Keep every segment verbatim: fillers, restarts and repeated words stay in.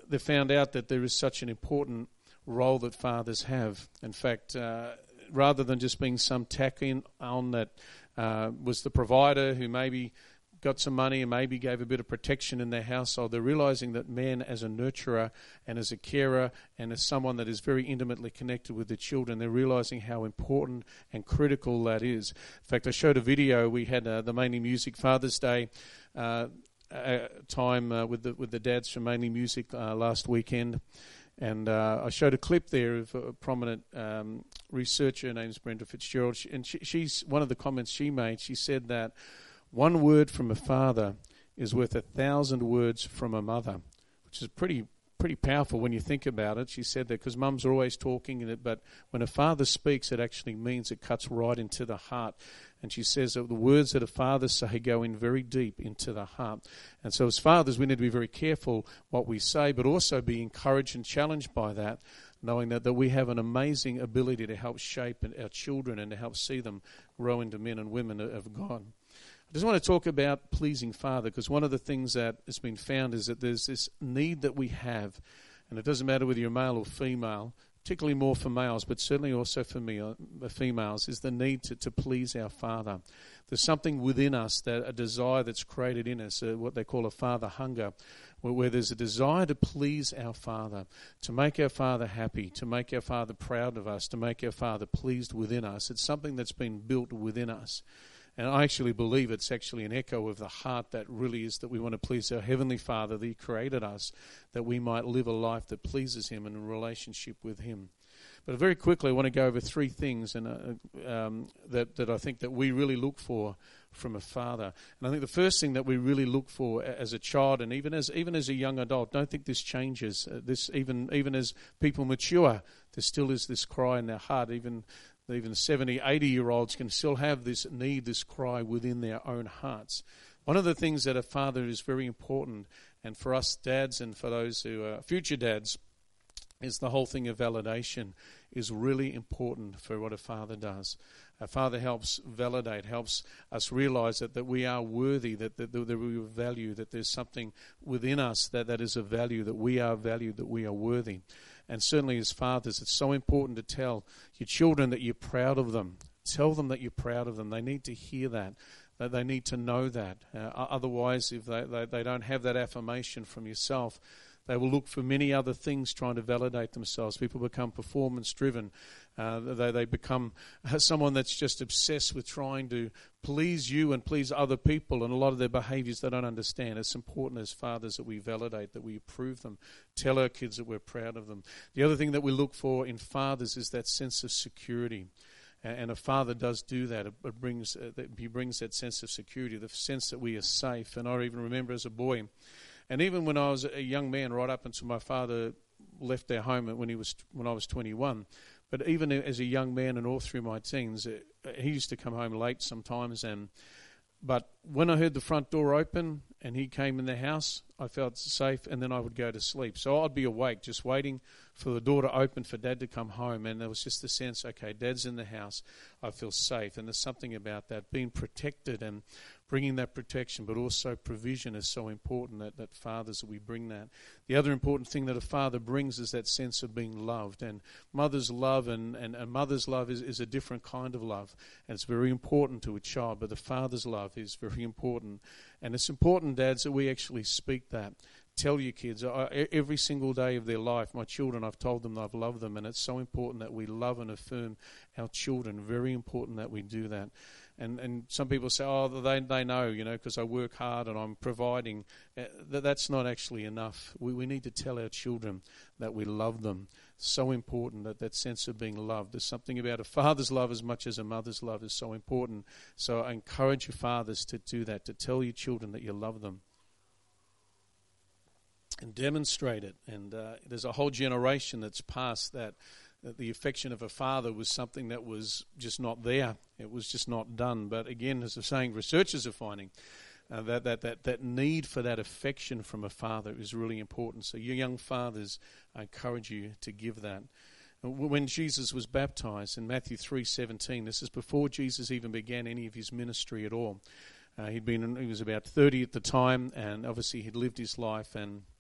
they found out that there is such an important role that fathers have. In fact, uh, rather than just being some tack in on that uh, was the provider who maybe got some money and maybe gave a bit of protection in their household, they're realizing that man as a nurturer and as a carer and as someone that is very intimately connected with the children, they're realizing how important and critical that is. In fact, I showed a video. We had uh, the Mainly Music Father's Day uh, uh, time uh, with the with the dads from Mainly Music uh, last weekend. And uh, I showed a clip there of a prominent um, researcher. Her name's Brenda Fitzgerald. She, and she, she's one of the comments she made, she said that one word from a father is worth a thousand words from a mother, which is pretty pretty powerful when you think about it. She said that because mums are always talking, in it, but when a father speaks, it actually means it cuts right into the heart. And she says that the words that a father say go in very deep into the heart. And so as fathers, we need to be very careful what we say, but also be encouraged and challenged by that, knowing that, that we have an amazing ability to help shape our children and to help see them grow into men and women of God. I just want to talk about pleasing Father, because one of the things that has been found is that there's this need that we have, and it doesn't matter whether you're male or female, particularly more for males, but certainly also for me, uh, females, is the need to, to please our Father. There's something within us, that a desire that's created in us, uh, what they call a father hunger, where, where there's a desire to please our Father, to make our Father happy, to make our Father proud of us, to make our Father pleased within us. It's something that's been built within us. And I actually believe it's actually an echo of the heart that really is that we want to please our Heavenly Father, that He created us, that we might live a life that pleases Him and in relationship with Him. But very quickly, I want to go over three things and uh, um, that, that I think that we really look for from a father. And I think the first thing that we really look for as a child, and even as even as a young adult, don't think this changes. Uh, this even even as people mature, there still is this cry in their heart. Even Even seventy, eighty-year-olds can still have this need, this cry within their own hearts. One of the things that a father is very important, and for us dads and for those who are future dads, is the whole thing of validation is really important for what a father does. A father helps validate, helps us realize that, that we are worthy, that, that, that we are value, that there's something within us that, that is of value, that we are valued, that we are worthy. And certainly as fathers, it's so important to tell your children that you're proud of them. Tell them that you're proud of them. They need to hear that. That they need to know that. Uh, otherwise, if they, they, they don't have that affirmation from yourself, they will look for many other things trying to validate themselves. People become performance-driven. Uh, they, they become someone that's just obsessed with trying to please you and please other people, and a lot of their behaviors they don't understand. It's important as fathers that we validate, that we approve them, tell our kids that we're proud of them. The other thing that we look for in fathers is that sense of security. And a father does do that. It brings, uh, he brings that sense of security, the sense that we are safe. And I even remember as a boy, and even when I was a young man, right up until my father left their home when he was when I was twenty-one, but even as a young man and all through my teens, he used to come home late sometimes. And but when I heard the front door open and he came in the house, I felt safe, and then I would go to sleep. So I'd be awake, just waiting for the door to open for Dad to come home. And there was just the sense, okay, Dad's in the house, I feel safe. And there's something about that, being protected and bringing that protection, but also provision is so important that, that fathers, we bring that. The other important thing that a father brings is that sense of being loved. And mother's love and, and a mother's love is, is a different kind of love. And it's very important to a child, but the father's love is very important. And it's important, dads, that we actually speak that. Tell your kids, I, every single day of their life, my children, I've told them I've loved them. And it's so important that we love and affirm our children. Very important that we do that. And and some people say, oh, they they know, you know, because I work hard and I'm providing. Uh, that that's not actually enough. We we need to tell our children that we love them. So important, that that sense of being loved. There's something about a father's love as much as a mother's love is so important. So I encourage your fathers to do that, to tell your children that you love them. And demonstrate it. And uh, there's a whole generation that's passed that. That the affection of a father was something that was just not there. It was just not done. But again, as I'm saying, researchers are finding uh, that, that that that need for that affection from a father is really important. So you young fathers, I encourage you to give that. When Jesus was baptized in Matthew three seventeen, this is before Jesus even began any of his ministry at all. Uh, he'd been he was about thirty at the time, and obviously he'd lived his life. And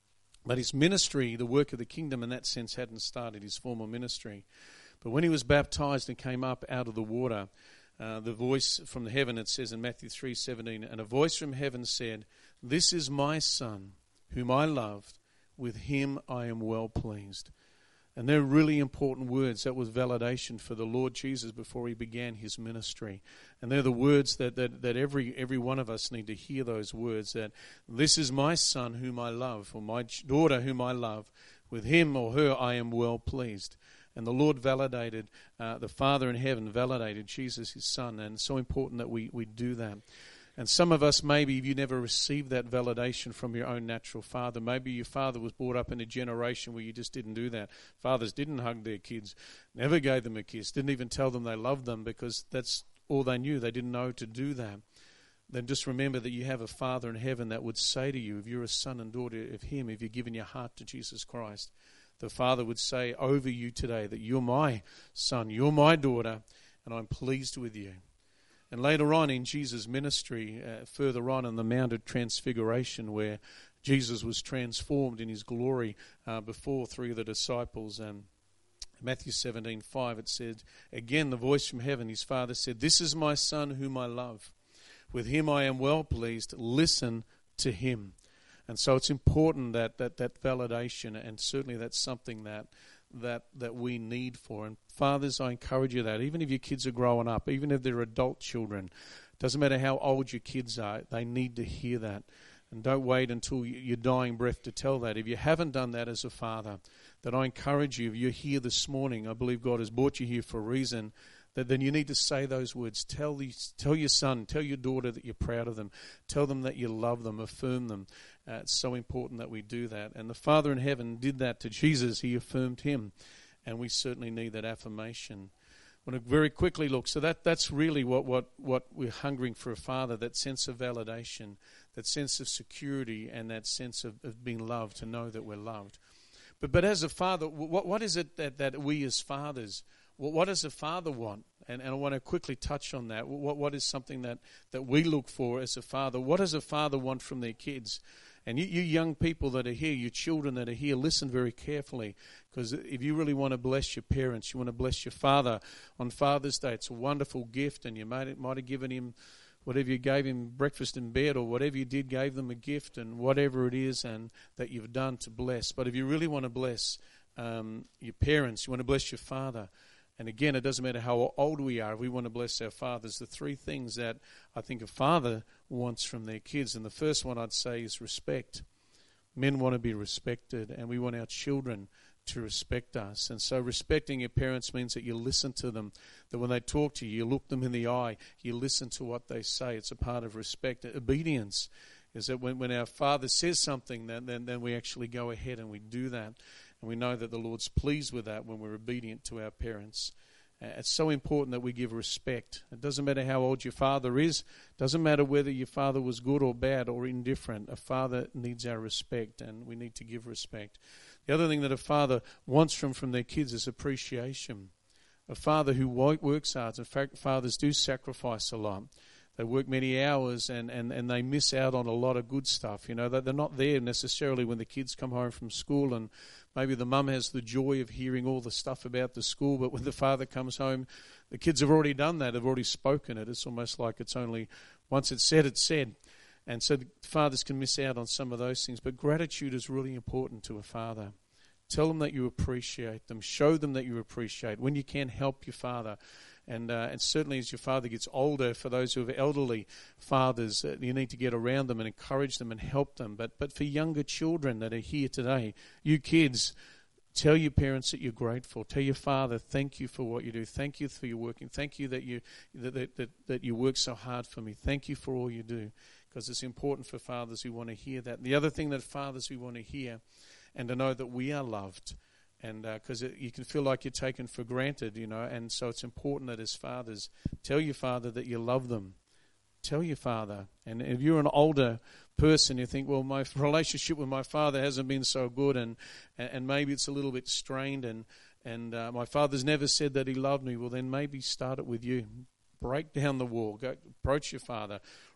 But his ministry, the work of the kingdom in that sense, hadn't started, his formal ministry. But when he was baptized and came up out of the water, uh, the voice from the heaven, it says in Matthew three seventeen, and a voice from heaven said, "This is my Son, whom I loved. With him I am well pleased." And they're really important words. That was validation for the Lord Jesus before he began his ministry. And they're the words that, that, that every every one of us need to hear, those words, that this is my Son whom I love, or my daughter whom I love. With him or her I am well pleased. And the Lord validated, uh, the Father in heaven validated Jesus, his Son. And it's so important that we, we do that. And some of us, maybe you never received that validation from your own natural father. Maybe your father was brought up in a generation where you just didn't do that. Fathers didn't hug their kids, never gave them a kiss, didn't even tell them they loved them, because that's all they knew. They didn't know to do that. Then just remember that you have a Father in heaven that would say to you, if you're a son and daughter of him, if you've given your heart to Jesus Christ, the Father would say over you today that you're my son, you're my daughter, and I'm pleased with you. And later on in Jesus' ministry, uh, further on in the Mount of Transfiguration, where Jesus was transformed in his glory uh, before three of the disciples, and Matthew seventeen five, it said, again the voice from heaven, his Father said, "This is my Son whom I love. With him I am well pleased. Listen to him." And so it's important that that, that validation, and certainly that's something that that that we need for. And fathers, I encourage you that, even if your kids are growing up, even if they're adult children, doesn't matter how old your kids are, they need to hear that. And don't wait until your dying breath to tell that. If you haven't done that as a father, then I encourage you, if you're here this morning, I believe God has brought you here for a reason, that then you need to say those words. Tell the, tell your son, tell your daughter that you're proud of them. Tell them that you love them, affirm them. Uh, it's so important that we do that. And the Father in heaven did that to Jesus. He affirmed him. And we certainly need that affirmation. I want to very quickly look. So that, that's really what, what, what we're hungering for a father, that sense of validation, that sense of security, and that sense of, of being loved, to know that we're loved. But but as a father, what what is it that, that we as fathers, what, what does a father want? And, and I want to quickly touch on that. What What is something that, that we look for as a father? What does a father want from their kids? And you, you young people that are here, you children that are here, listen very carefully. Because if you really want to bless your parents, you want to bless your father on Father's Day, it's a wonderful gift. And you might, might have given him whatever you gave him, breakfast in bed, or whatever you did, gave them a gift, and whatever it is and that you've done to bless. But if you really want to bless um, your parents, you want to bless your father, and again, it doesn't matter how old we are, if we want to bless our fathers, the three things that I think a father wants from their kids. And the first one I'd say is respect. Men want to be respected, and we want our children to respect us. And so respecting your parents means that you listen to them, that when they talk to you, you look them in the eye, you listen to what they say. It's a part of respect. Obedience is that when, when our Father says something, then, then, then we actually go ahead and we do that. And we know that the Lord's pleased with that when we're obedient to our parents. Uh, it's so important that we give respect. It doesn't matter how old your father is. It doesn't matter whether your father was good or bad or indifferent. A father needs our respect, and we need to give respect. The other thing that a father wants from, from their kids is appreciation. A father who works hard, in fact, fathers do sacrifice a lot. They work many hours and, and, and they miss out on a lot of good stuff. You know, they're not there necessarily when the kids come home from school, and maybe the mum has the joy of hearing all the stuff about the school, but when the father comes home, the kids have already done that, have already spoken it. It's almost like it's only, once it's said, it's said. And so the fathers can miss out on some of those things. But gratitude is really important to a father. Tell them that you appreciate them. Show them that you appreciate. When you can, help your father. And uh, and certainly as your father gets older, for those who have elderly fathers, uh, you need to get around them and encourage them and help them. But but for younger children that are here today, you kids, tell your parents that you're grateful. Tell your father, thank you for what you do. Thank you for your working. Thank you that you that that, that you work so hard for me. Thank you for all you do. Because it's important for fathers who want to hear that. And the other thing that fathers who want to hear, and to know that we are loved. And because uh, you can feel like you're taken for granted, you know, and so it's important that as fathers, tell your father that you love them. Tell your father. And if you're an older person, you think, well, my relationship with my father hasn't been so good, and and maybe it's a little bit strained, and, and uh, my father's never said that he loved me. Well, then maybe start it with you. Break down the wall. Go approach your father.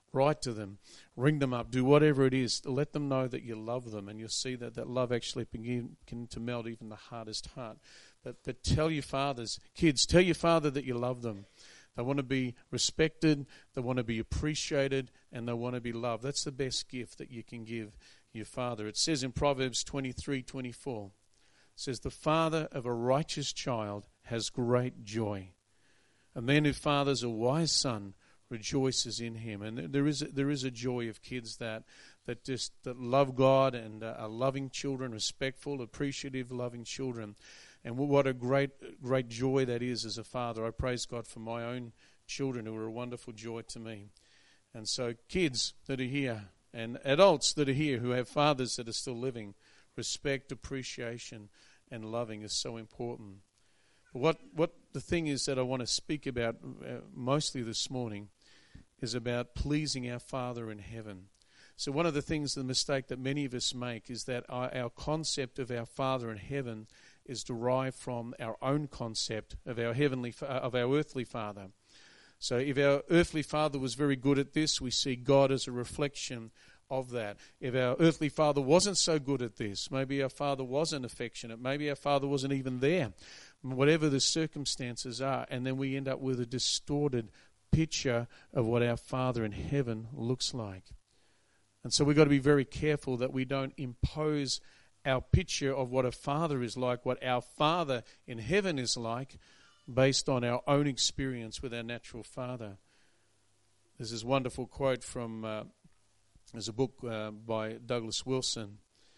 Write to them, ring them up, do whatever it is to let them know that you love them, and you'll see that that love actually begin can to melt even the hardest heart. But, but tell your fathers, kids, tell your father that you love them. They want to be respected, they want to be appreciated, and they want to be loved. That's the best gift that you can give your father. It says in Proverbs twenty-three twenty-four, it says, the father of a righteous child has great joy. A man who fathers a wise son rejoices in him. And there is a, there is a joy of kids that that just that love God and uh, are loving children, respectful, appreciative, loving children. And what a great great joy that is as a father. I praise God for my own children who are a wonderful joy to me. And so kids that are here and adults that are here who have fathers that are still living, respect, appreciation, and loving is so important. But what, what the thing is that I want to speak about uh, mostly this morning is about pleasing our Father in heaven. So one of the things, the mistake that many of us make is that our, our concept of our Father in heaven is derived from our own concept of our heavenly, of our earthly Father. So if our earthly father was very good at this, we see God as a reflection of that. If our earthly father wasn't so good at this, maybe our father wasn't affectionate, maybe our father wasn't even there, whatever the circumstances are, and then we end up with a distorted picture of what our Father in heaven looks like. And so we've got to be very careful that we don't impose our picture of what a father is like, what our Father in heaven is like, based on our own experience with our natural father. There's this wonderful quote from, uh, there's a book uh, by Douglas Wilson,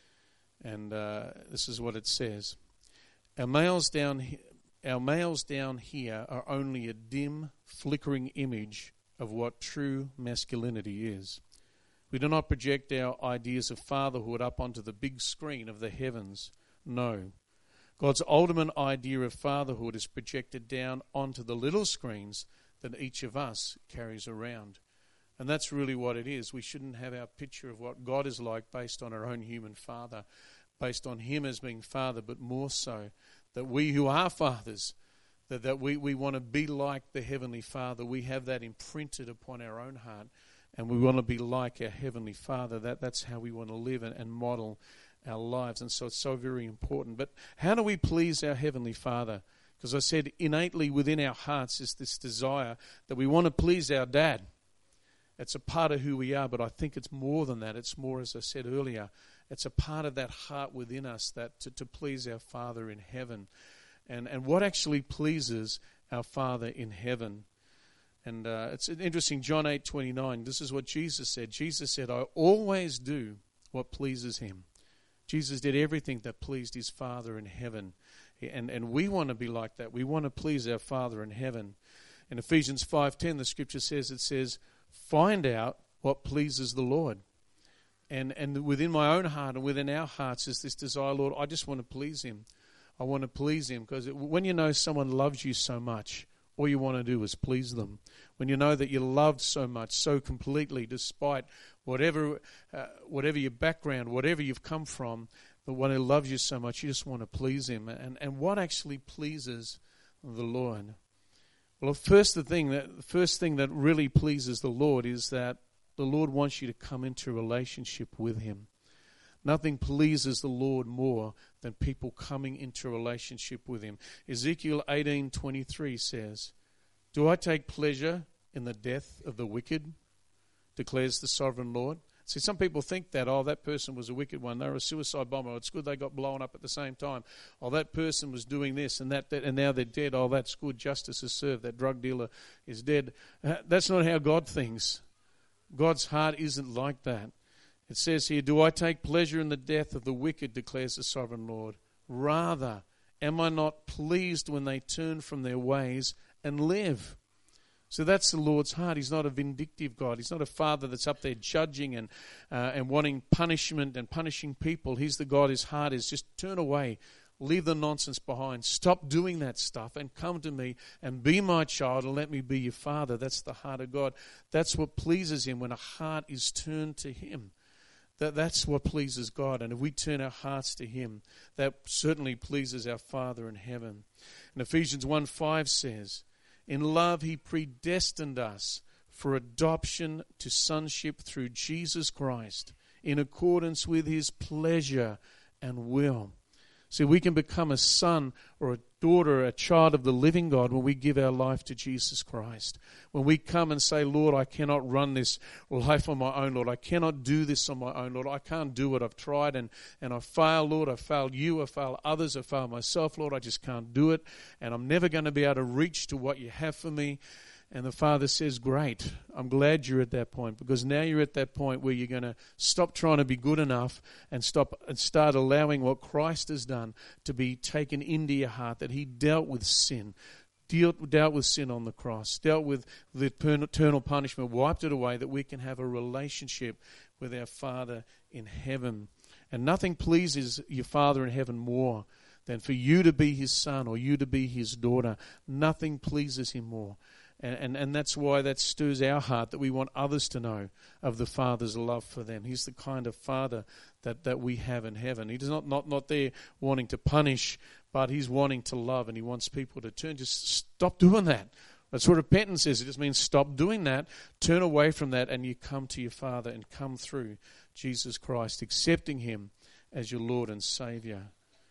and uh, this is what it says. Our males down he- Our males down here are only a dim, flickering image of what true masculinity is. We do not project our ideas of fatherhood up onto the big screen of the heavens. No. God's ultimate idea of fatherhood is projected down onto the little screens that each of us carries around. And that's really what it is. We shouldn't have our picture of what God is like based on our own human father, based on him as being father, but more so that we who are fathers, that, that we, we want to be like the Heavenly Father. We have that imprinted upon our own heart, and we want to be like our Heavenly Father. That, that's how we want to live and, and model our lives. And so it's so very important. But how do we please our Heavenly Father? Because I said innately within our hearts is this desire that we want to please our dad. It's a part of who we are, but I think it's more than that. It's more, as I said earlier, it's a part of that heart within us that to, to please our Father in heaven. And and what actually pleases our Father in heaven? And uh, it's interesting, John eight twenty-nine, this is what Jesus said. Jesus said, I always do what pleases him. Jesus did everything that pleased his Father in heaven. And, and we want to be like that. We want to please our Father in heaven. In Ephesians five ten, the scripture says, it says, find out what pleases the Lord. And and within my own heart and within our hearts is this desire, Lord, I just want to please him. I want to please him, because when you know someone loves you so much, all you want to do is please them. When you know that you're loved so much, so completely, despite whatever uh, whatever your background, whatever you've come from, the one who loves you so much, you just want to please him. And and what actually pleases the Lord? Well, first the thing that the first thing that really pleases the Lord is that the Lord wants you to come into a relationship with him. Nothing pleases the Lord more than people coming into a relationship with him. Ezekiel eighteen twenty-three says, do I take pleasure in the death of the wicked? Declares the sovereign Lord. See, some people think that, oh, that person was a wicked one. They were a suicide bomber. It's good they got blown up at the same time. Oh, that person was doing this and that, that and now they're dead. Oh, that's good. Justice is served. That drug dealer is dead. Uh, that's not how God thinks. God's heart isn't like that. It says here, do I take pleasure in the death of the wicked, declares the sovereign Lord. Rather, am I not pleased when they turn from their ways and live? So that's the Lord's heart. He's not a vindictive God. He's not a father that's up there judging and uh, and wanting punishment and punishing people. He's the God, his heart is just turn away, leave the nonsense behind, stop doing that stuff and come to me and be my child and let me be your father. That's the heart of God. That's what pleases him, when a heart is turned to him. That, that's what pleases God. And if we turn our hearts to him, that certainly pleases our Father in heaven. And Ephesians one five says, in love he predestined us for adoption to sonship through Jesus Christ, in accordance with his pleasure and will. See, we can become a son or a daughter, a child of the living God when we give our life to Jesus Christ. When we come and say, Lord, I cannot run this life on my own, Lord. I cannot do this on my own, Lord. I can't do it. I've tried and, and I failed, Lord. I failed you. I failed others. I failed myself, Lord. I just can't do it. And I'm never going to be able to reach to what you have for me. And the Father says, great, I'm glad you're at that point, because now you're at that point where you're going to stop trying to be good enough and stop and start allowing what Christ has done to be taken into your heart, that he dealt with sin, dealt, dealt with sin on the cross, dealt with the eternal punishment, wiped it away, that we can have a relationship with our Father in heaven. And nothing pleases your Father in heaven more than for you to be his son or you to be his daughter. Nothing pleases him more. And, and and that's why that stirs our heart, that we want others to know of the Father's love for them. He's the kind of Father that, that we have in heaven. He's not, not, not there wanting to punish, but he's wanting to love, and he wants people to turn. Just stop doing that. That's what repentance is. It just means stop doing that, turn away from that, and you come to your Father and come through Jesus Christ, accepting him as your Lord and Savior.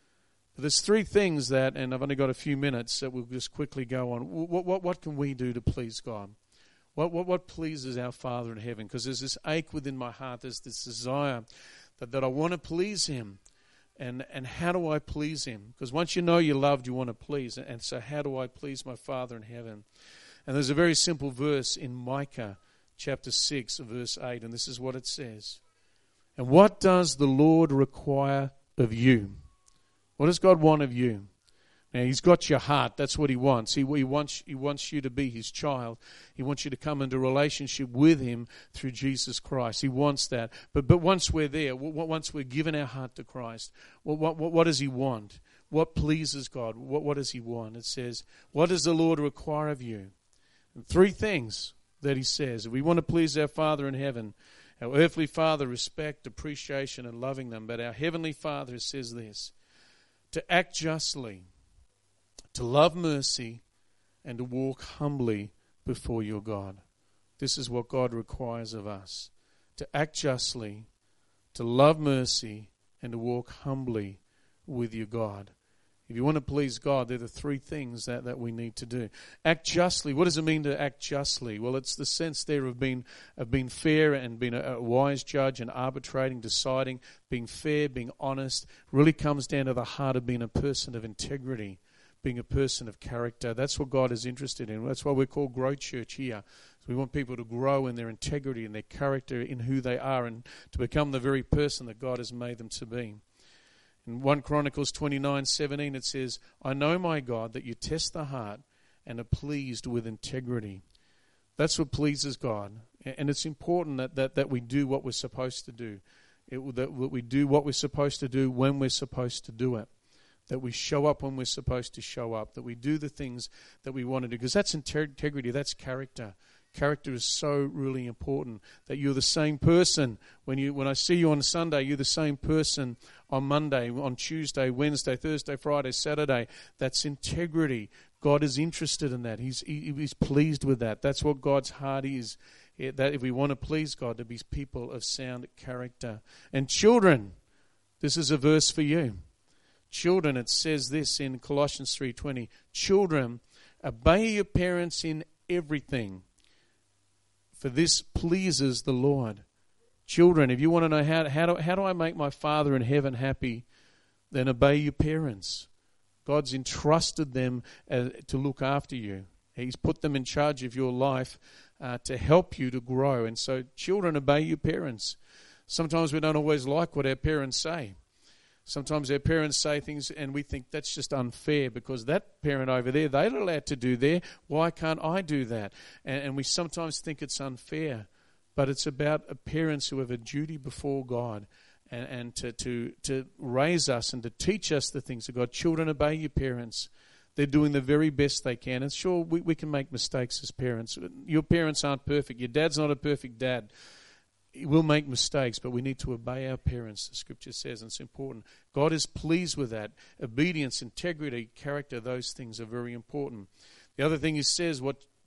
But there's three things that, and I've only got a few minutes, that we'll just quickly go on. What what what can we do to please God? What what what pleases our Father in heaven? Because there's this ache within my heart, there's this desire that, that I want to please him. And and how do I please him? Because once you know you're loved, you want to please. And so how do I please my Father in heaven? And there's a very simple verse in Micah chapter six, verse eight, and this is what it says. And what does the Lord require of you? What does God want of you? Now, he's got your heart. That's what he wants. He, he wants he wants you to be his child. He wants you to come into relationship with him through Jesus Christ. He wants that. But but once we're there, once we're given our heart to Christ, what what, what does he want? What pleases God? What, what does he want? It says, what does the Lord require of you? And three things that he says. If we want to please our Father in heaven, our earthly Father, respect, appreciation, and loving them. But our heavenly Father says this: to act justly, to love mercy, and to walk humbly before your God. This is what God requires of us. To act justly, to love mercy, and to walk humbly with your God. If you want to please God, they're the three things that, that we need to do. Act justly. What does it mean to act justly? Well, it's the sense there of being, of being fair and being a, a wise judge and arbitrating, deciding, being fair, being honest. Really comes down to the heart of being a person of integrity, being a person of character. That's what God is interested in. That's why we're called Grow Church here. So we want people to grow in their integrity and their character, in who they are, and to become the very person that God has made them to be. In First Chronicles twenty-nine seventeen it says, I know, my God, that you test the heart and are pleased with integrity. That's what pleases God. And it's important that, that, that we do what we're supposed to do. It, that we do what we're supposed to do when we're supposed to do it. That we show up when we're supposed to show up. That we do the things that we want to do. Because that's integrity, that's character. Character is so really important, that you're the same person. When you when I see you on Sunday, you're the same person on Monday, on Tuesday, Wednesday, Thursday, Friday, Saturday. That's integrity. God is interested in that. He's he, He's pleased with that. That's what God's heart is. That if we want to please God, to be people of sound character. And children, this is a verse for you. Children, it says this in Colossians three twenty. Children, obey your parents in everything, for this pleases the Lord. Children, if you want to know how, how, do, how do I make my Father in heaven happy, then obey your parents. God's entrusted them uh, to look after you. He's put them in charge of your life uh, to help you to grow. And so, children, obey your parents. Sometimes we don't always like what our parents say. Sometimes our parents say things and we think that's just unfair because that parent over there, they're allowed to do there. Why can't I do that? And, and we sometimes think it's unfair. But it's about parents who have a duty before God and, and to, to, to raise us and to teach us the things of God. Children, obey your parents. They're doing the very best they can. And sure, we, we can make mistakes as parents. Your parents aren't perfect. Your dad's not a perfect dad. We'll make mistakes, but we need to obey our parents, the Scripture says, and it's important. God is pleased with that. Obedience, integrity, character, those things are very important. The other thing he says, what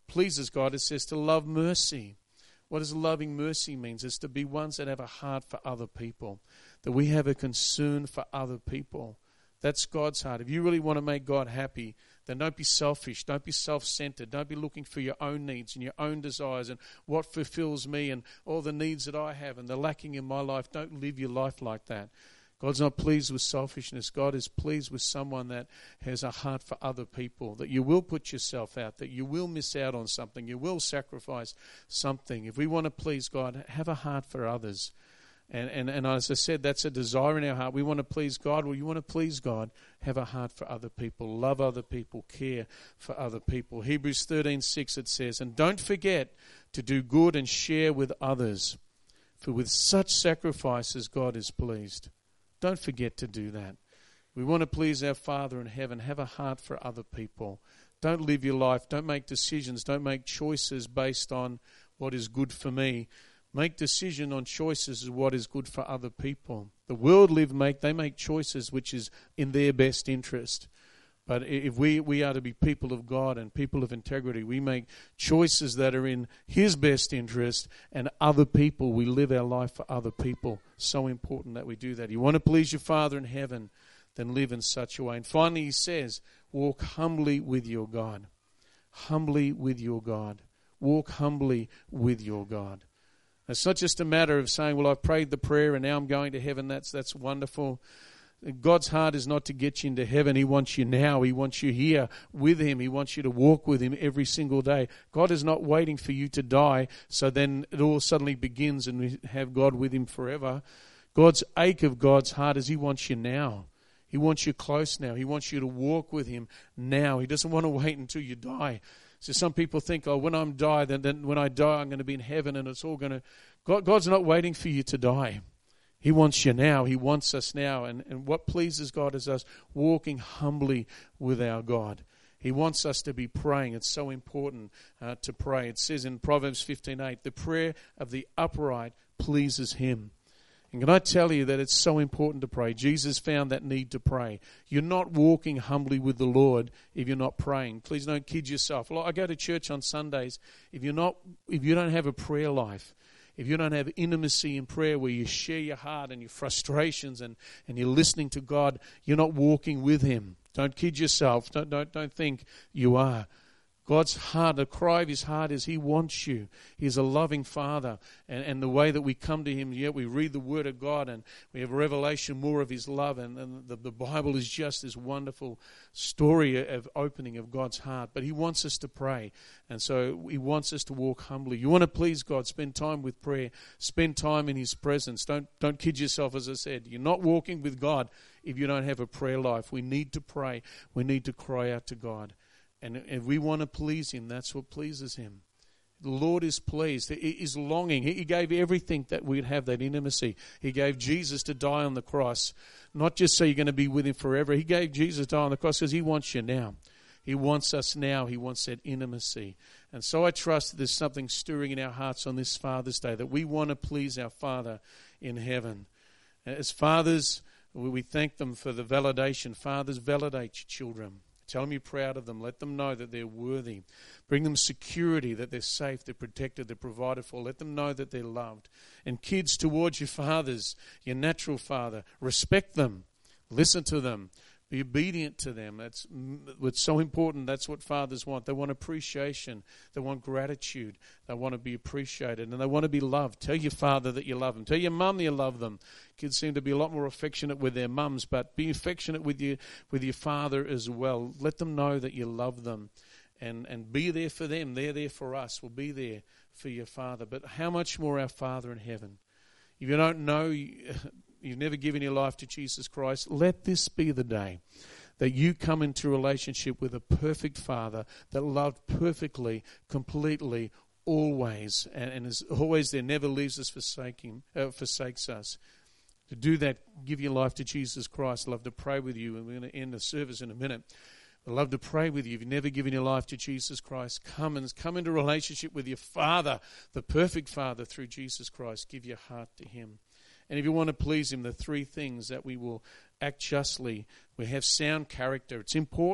pleases God, it says to love mercy. What does loving mercy mean? It's to be ones that have a heart for other people, that we have a concern for other people. That's God's heart. If you really want to make God happy, then don't be selfish. Don't be self-centered. Don't be looking for your own needs and your own desires and what fulfills me and all the needs that I have and the lacking in my life. Don't live your life like that. God's not pleased with selfishness. God is pleased with someone that has a heart for other people, that you will put yourself out, that you will miss out on something, you will sacrifice something. If we want to please God, have a heart for others. And, and, and as I said, that's a desire in our heart. We want to please God. Well, you want to please God, have a heart for other people, love other people, care for other people. Hebrews thirteen six it says, and don't forget to do good and share with others, for with such sacrifices God is pleased. Don't forget to do that. We want to please our Father in heaven. Have a heart for other people. Don't live your life. Don't make decisions. Don't make choices based on what is good for me. Make decision on choices of what is good for other people. The world live make they make choices which is in their best interest. But if we, we are to be people of God and people of integrity, we make choices that are in His best interest and other people. We live our life for other people. So important that we do that. You want to please your Father in heaven, then live in such a way. And finally He says, walk humbly with your God. Humbly with your God. Walk humbly with your God. It's not just a matter of saying, well, I've prayed the prayer and now I'm going to heaven. That's that's wonderful. God's heart is not to get you into heaven. He wants you now. He wants you here with Him. He wants you to walk with Him every single day. God is not waiting for you to die, so then it all suddenly begins and we have God with Him forever. God's ache of God's heart is He wants you now. He wants you close now. He wants you to walk with Him now. He doesn't want to wait until you die. So some people think, oh, when I'm die, then, then when I die, I'm going to be in heaven and it's all going to... God, God's not waiting for you to die. He wants you now. He wants us now. And, and what pleases God is us walking humbly with our God. He wants us to be praying. It's so important uh, to pray. It says in Proverbs fifteen eight, the prayer of the upright pleases Him. And can I tell you that it's so important to pray? Jesus found that need to pray. You're not walking humbly with the Lord if you're not praying. Please don't kid yourself. I go to church on Sundays. If you're not, if you don't have a prayer life, if you don't have intimacy in prayer where you share your heart and your frustrations and, and you're listening to God, you're not walking with Him. Don't kid yourself. Don't, don't, don't think you are. God's heart, the cry of His heart is He wants you. He's a loving Father. And, and the way that we come to Him, yet we read the Word of God and we have revelation more of His love. And, and the, the Bible is just this wonderful story of opening of God's heart. But He wants us to pray. And so He wants us to walk humbly. You want to please God, spend time with prayer. Spend time in His presence. Don't, don't kid yourself, as I said. You're not walking with God if you don't have a prayer life. We need to pray. We need to cry out to God. And if we want to please Him, that's what pleases Him. The Lord is pleased. He is longing. He gave everything that we'd have that intimacy. He gave Jesus to die on the cross, not just so you're going to be with Him forever. He gave Jesus to die on the cross because He wants you now. He wants us now. He wants that intimacy. And so I trust that there's something stirring in our hearts on this Father's Day, that we want to please our Father in heaven. As fathers, we thank them for the validation. Fathers, validate your children. Tell them you're proud of them. Let them know that they're worthy. Bring them security, that they're safe, they're protected, they're provided for. Let them know that they're loved. And kids, towards your fathers, your natural father, respect them. Listen to them. Be obedient to them. That's what's so important. That's what fathers want. They want appreciation. They want gratitude. They want to be appreciated. And they want to be loved. Tell your father that you love them. Tell your mum you love them. Kids seem to be a lot more affectionate with their mums, but be affectionate with your, with your father as well. Let them know that you love them. And, and be there for them. They're there for us. We'll be there for your Father. But how much more our Father in heaven? If you don't know... You've never given your life to Jesus Christ, let this be the day that you come into a relationship with a perfect Father that loved perfectly, completely, always, and, and is always there, never leaves us, forsaking, uh, forsakes us. To do that, give your life to Jesus Christ. I'd love to pray with you, and we're going to end the service in a minute. I'd love to pray with you. If you've never given your life to Jesus Christ, come and come into a relationship with your Father, the perfect Father, through Jesus Christ. Give your heart to Him. And if you want to please Him, the three things that we will act justly, we have sound character. It's important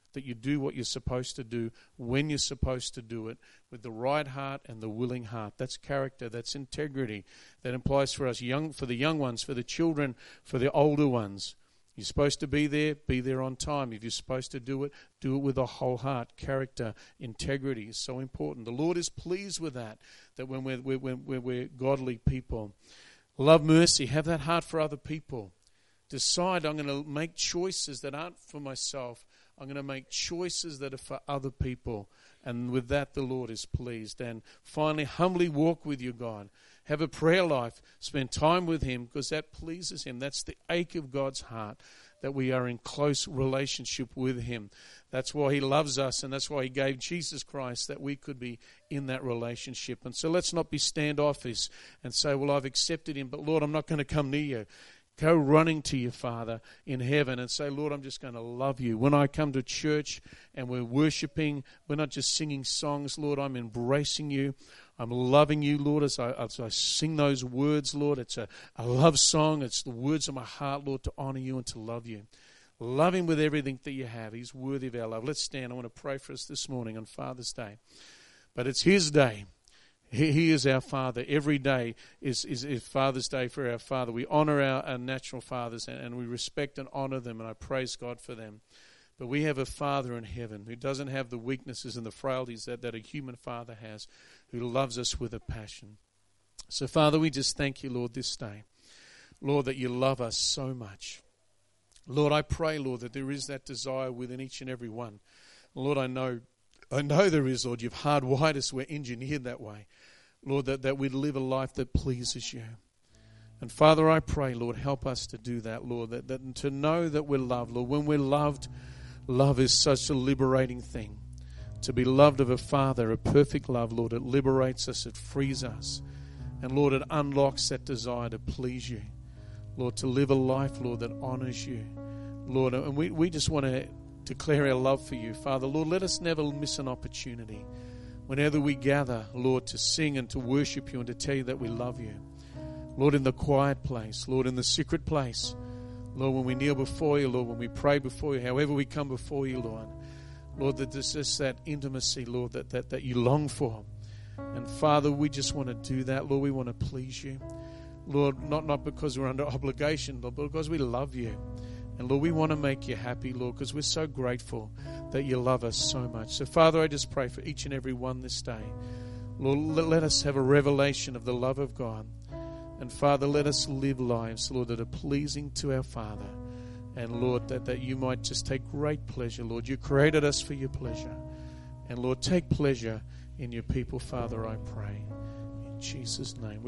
that you do what you're supposed to do when you're supposed to do it with the right heart and the willing heart. That's character. That's integrity. That implies for us, young, for the young ones, for the children, for the older ones. You're supposed to be there, be there on time. If you're supposed to do it, do it with a whole heart. Character, integrity is so important. The Lord is pleased with that, that when we're, we're, we're, we're godly people. Love mercy, have that heart for other people. Decide, I'm going to make choices that aren't for myself. I'm going to make choices that are for other people. And with that, the Lord is pleased. And finally, humbly walk with your God. Have a prayer life. Spend time with Him, because that pleases Him. That's the ache of God's heart, that we are in close relationship with Him. That's why He loves us, and that's why He gave Jesus Christ, that we could be in that relationship. And so let's not be standoffish and say, well, I've accepted Him, but Lord, I'm not going to come near you. Go running to your Father in heaven and say, Lord, I'm just going to love you. When I come to church and we're worshiping, we're not just singing songs, Lord, I'm embracing you. I'm loving you, Lord, as I, as I sing those words, Lord. It's a, a love song. It's the words of my heart, Lord, to honor you and to love you. Love Him with everything that you have. He's worthy of our love. Let's stand. I want to pray for us this morning on Father's Day. But it's His day. He, he is our Father. Every day is, is, is Father's Day for our Father. We honor our, our natural fathers, and, and we respect and honor them, and I praise God for them. But we have a Father in heaven who doesn't have the weaknesses and the frailties that, that a human father has, who loves us with a passion. So, Father, we just thank you, Lord, this day. Lord, that you love us so much. Lord, I pray, Lord, that there is that desire within each and every one. Lord, I know I know there is, Lord. You've hardwired us. We're engineered that way. Lord, that, that we'd live a life that pleases you. And Father, I pray, Lord, help us to do that, Lord, that, that to know that we're loved. Lord, when we're loved, love is such a liberating thing. To be loved of a Father, a perfect love, Lord, it liberates us, it frees us. And Lord, it unlocks that desire to please you. Lord, to live a life, Lord, that honors you. Lord, and we, we just want to declare our love for you, Father. Lord, let us never miss an opportunity. Whenever we gather, Lord, to sing and to worship you and to tell you that we love you. Lord, in the quiet place, Lord, in the secret place. Lord, when we kneel before you, Lord, when we pray before you, however we come before you, Lord. Lord, that there's just that intimacy, Lord, that, that, that you long for. And Father, we just want to do that. Lord, we want to please you. Lord, not, not because we're under obligation, Lord, but because we love you. And Lord, we want to make you happy, Lord, because we're so grateful that you love us so much. So Father, I just pray for each and every one this day. Lord, let us have a revelation of the love of God. And Father, let us live lives, Lord, that are pleasing to our Father. And Lord, that, that you might just take great pleasure, Lord. You created us for your pleasure. And Lord, take pleasure in your people, Father, I pray. In Jesus' name.